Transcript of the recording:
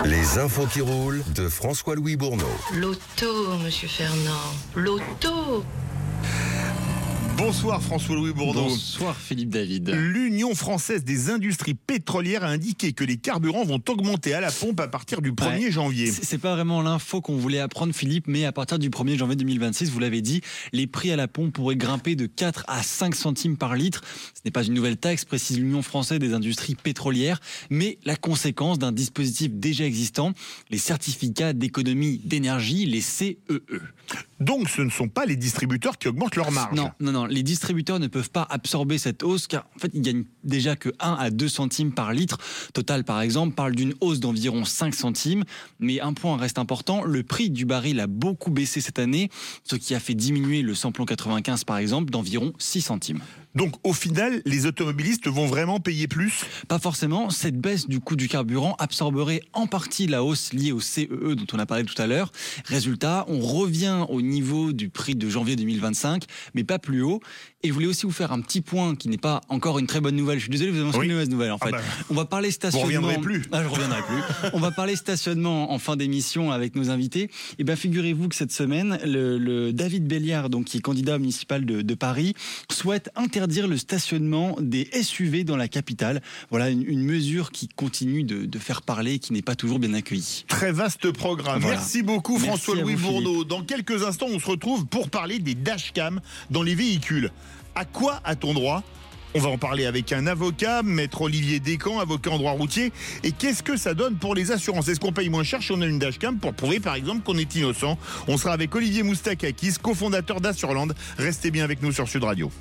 Les infos qui roulent de François-Louis Bourneau. L'auto, monsieur Fernand. L'auto. Bonsoir François-Louis Bourneau. Bonsoir Philippe David. L'Union française des industries pétrolières a indiqué que les carburants vont augmenter à la pompe à partir du 1er janvier. C'est pas vraiment l'info qu'on voulait apprendre Philippe, mais à partir du 1er janvier 2026, vous l'avez dit, les prix à la pompe pourraient grimper de 4 à 5 centimes par litre. Ce n'est pas une nouvelle taxe, précise l'Union française des industries pétrolières, mais la conséquence d'un dispositif déjà existant, les certificats d'économie d'énergie, les CEE. Donc ce ne sont pas les distributeurs qui augmentent leur marge. Non, les distributeurs ne peuvent pas absorber cette hausse car en fait ils gagnent déjà que 1 à 2 centimes par litre. Total par exemple parle d'une hausse d'environ 5 centimes, mais un point reste important, le prix du baril a beaucoup baissé cette année, ce qui a fait diminuer le samplon 95 par exemple d'environ 6 centimes. Donc au final, les automobilistes vont vraiment payer plus ? Pas forcément, cette baisse du coût du carburant absorberait en partie la hausse liée au CEE dont on a parlé tout à l'heure. Résultat, on revient au niveau du prix de janvier 2025, mais pas plus haut. Et je voulais aussi vous faire un petit point qui n'est pas encore une très bonne nouvelle. Je suis désolé, vous avez mentionné une mauvaise nouvelle en fait. On va parler stationnement. Vous reviendrez plus. Je reviendrai plus. On va parler stationnement en fin d'émission avec nos invités. Et bien figurez-vous que cette semaine, le David Béliard, donc qui est candidat municipal de Paris, souhaite interdire le stationnement des SUV dans la capitale. Voilà une mesure qui continue de faire parler et qui n'est pas toujours bien accueillie. Très vaste programme. Voilà. Merci beaucoup François-Louis Bourneau. Philippe. Dans quelques instants, on se retrouve pour parler des dashcams dans les véhicules. À quoi a-t-on droit ? On va en parler avec un avocat, maître Olivier Descamps, avocat en droit routier. Et qu'est-ce que ça donne pour les assurances ? Est-ce qu'on paye moins cher si on a une dashcam pour prouver par exemple qu'on est innocent ? On sera avec Olivier Moustakakis, cofondateur d'Assurland. Restez bien avec nous sur Sud Radio.